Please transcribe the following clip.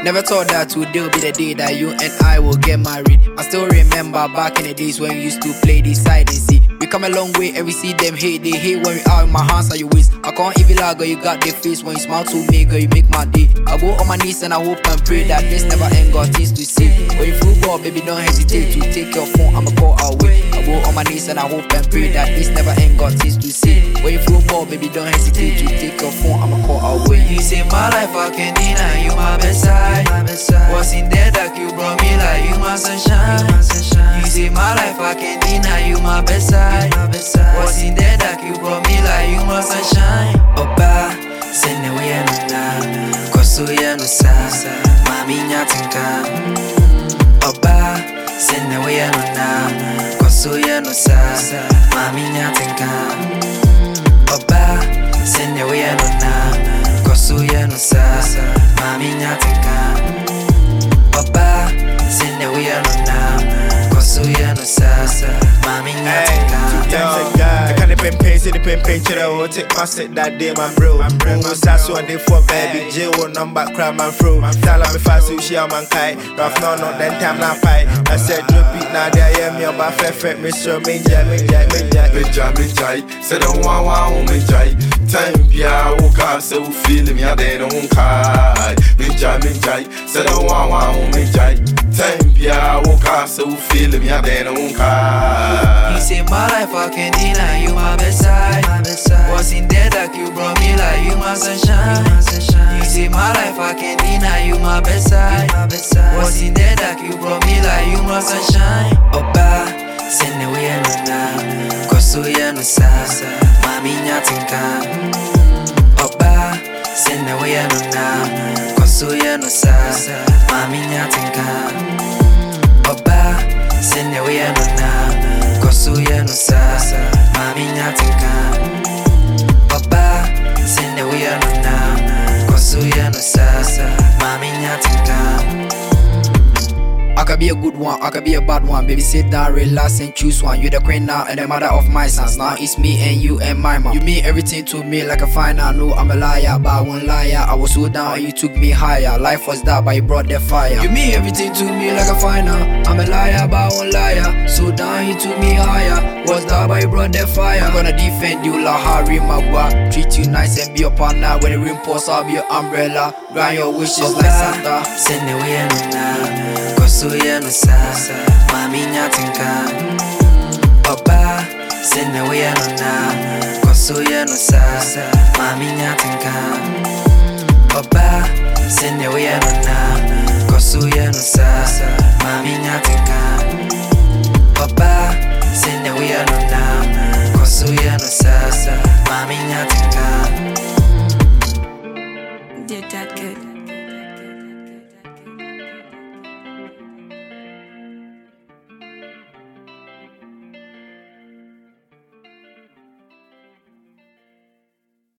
Never thought that today will be the day that you and I will get married. I still remember back in the days when we used to play this side and see. We come a long way and we see them hate. They hate when we are in my hands at your waist. I can't even lie, girl, you got the face. When you smile to me, girl, you make my day. I go on my knees and I hope and pray that this never end, got things to say. When you feel bored, baby, don't hesitate to take your phone, I'ma call our way. I go on my knees and I hope and pray that this never end, got things to say. When you feel bored, baby, don't hesitate to take your phone, I'ma call our way. You say my life, I can't deny you my best side. What's in there that you brought me like you my sunshine? You say my life, I can't deny you my best side. What's in there that you brought me like you my sunshine? Oba, send away no na, koso ya no sa, mami nyatinka. Oba, send away no na, koso ya no sa, mami nyatinka. Oba, send away no na, koso ya no sa, mami nyatinka. Oba, send away no na, koso ya no sa, mami nyatinka. I can't even pay, say the pen chill. I will take my set that day, my bro. Who starts one day for baby J will number cry man through. Tell me fast so she a man kai. Rough no then time na fight. I said drop it now there yeah me about fair Mr. Minja. Say don't want me jai. Time pia woka say we feel me a they don't kai. Minja. Say don't want me jai. Time pia woka say we feel me a they don't kai. You say my life, I can't deny you my best side. What's in there that you brought me like you my sunshine? You say my life, I can't deny you my best side. What's in there that you brought me like you my sunshine? Oba, send away no na, koso ya no sa, mami nyatinka. Oba, send away no na, koso ya no sa, mami nyatinka. Oba, send away no na, koso ya no sa, mami nyatinka. Oba, send away no na, koso ya no sa, mami nyatinka. I could be a good one, I could be a bad one. Baby, sit down, relax and choose one. You're the queen now and the mother of my sons. Now it's me and you and my mom. You mean everything to me like a fine. I know I'm a liar, but I won't lie. I was so down and you took me higher. Life was dark, but you brought the fire. You mean everything to me like a fine. I'm a liar, but I won't lie. So down, you took me higher. Was dark, but you brought the fire. I'm gonna defend you like Harry Maguire. Treat you nice and be your partner. When the rain pours, I'll be your umbrella. Grant your wishes like Santa. Send away no na, koso ya no sa, mami nyatinka. Oba, send away no na, koso ya no sa, mami nyatinka. Oba, send away no na, koso ya no sa, mami nyatinka. Oba, send away no na, koso ya no sa, mami nyatinka. Did that good?